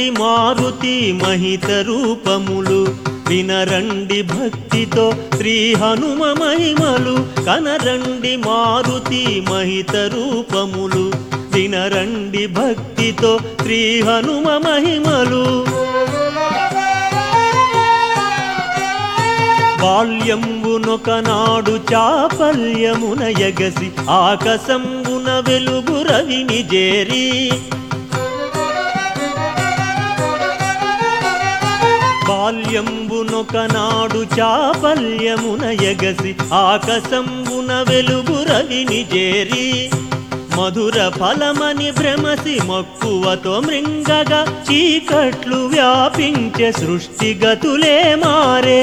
మారుతి మహిత రూపములు వినరండి భక్తితో శ్రీ హనుమ మహిమలు కనరండి మారుతి మహిత రూపములు వినరండి భక్తితో శ్రీ హనుమ మహిమలు బాల్యంబునొకనాడు చాపల్యమున ఎగసి ఆకాశంబున వెలుగు రవిని జేరి బాల్యంబునొకనాడు చాపల్యమున ఎగసి ఆకాశంబున వెలుగు రవిని జేరి మధుర ఫలమని భ్రమసి మక్కువతో మృంగగా చీకట్లు వ్యాపించే సృష్టిగతులే మారే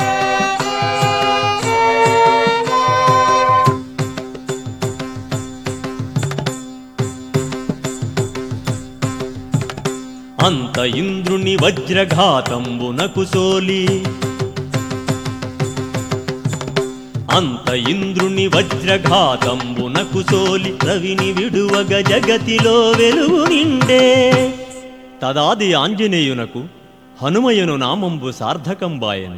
అంత ఇంద్రుని వజ్రఘాతంబునకు సోలి అంత ఇంద్రుని వజ్రఘాతంబునకు సోలి రవిని విడువగ జగతిలో వెలుగు నిండే తదాది ఆంజనేయునకు హనుమయను నామంబు సార్థకంబాయను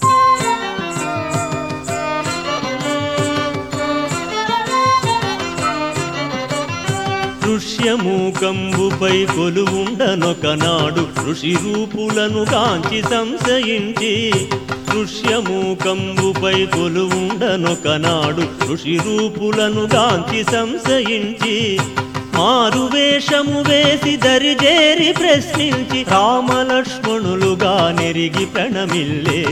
ఋష్యమూకంబుపై కొలువుండనొకనాడు ఋషి రూపులను కాంచి సంశయించి ఋష్యమూకంబుపై కొలువుండనొకనాడు ఋషి రూపులను కాంచి సంశయించి మారువేషము వేసి దరిజేరి ప్రశ్నించి రామలక్ష్మణులుగా నెరిగి ప్రణమిల్లే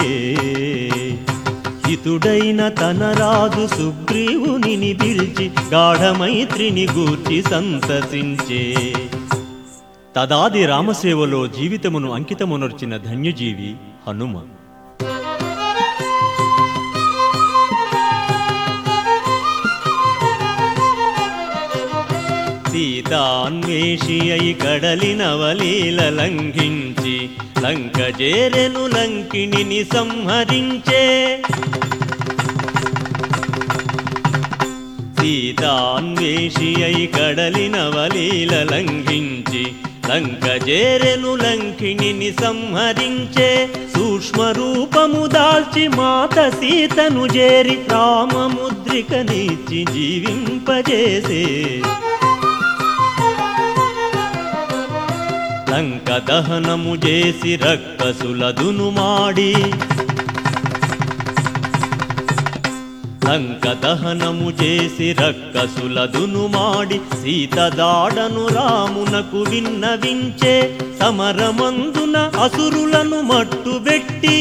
హితుడైన తన రాజు సుగ్రీవుని పిలిచి గాఢమైత్రిని గూర్చి సంతసించే తదాది రామసేవలో జీవితమును అంకితమునర్చిన ధన్యజీవి హనుమ సీతాన్వేషి అయి కడలినవలీల లంఘించి లంక చేరెను లంకిణిని సంహరించే సీతాన్వేషి అయి కడలినవలీల లంఘించి లంక చేరెను లంకిణిని సంహరించే సూక్ష్మ రూపము దాల్చి మాత సీతను చేరి రామముద్రికనిచ్చి జీవింపజేసే లంక దహనము చేసి రక్కసులదును మాడి లంక దహనము చేసి రక్కసులదును మాడి సీత దాడను రామునకు విన్నవించే సమరమందున అసురులను మట్టుబెట్టి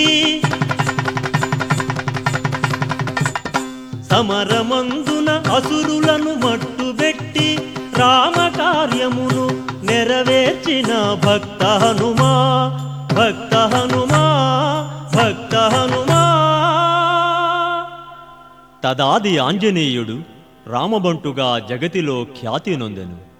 సమరమందున అసురులను మట్టుబెట్టి రామకార్యమును నెరవేర్చిన భక్త హనుమా భక్త హనుమా భక్త హనుమా తదాది ఆంజనేయుడు రామబంటుగా జగతిలో ఖ్యాతి నొందెను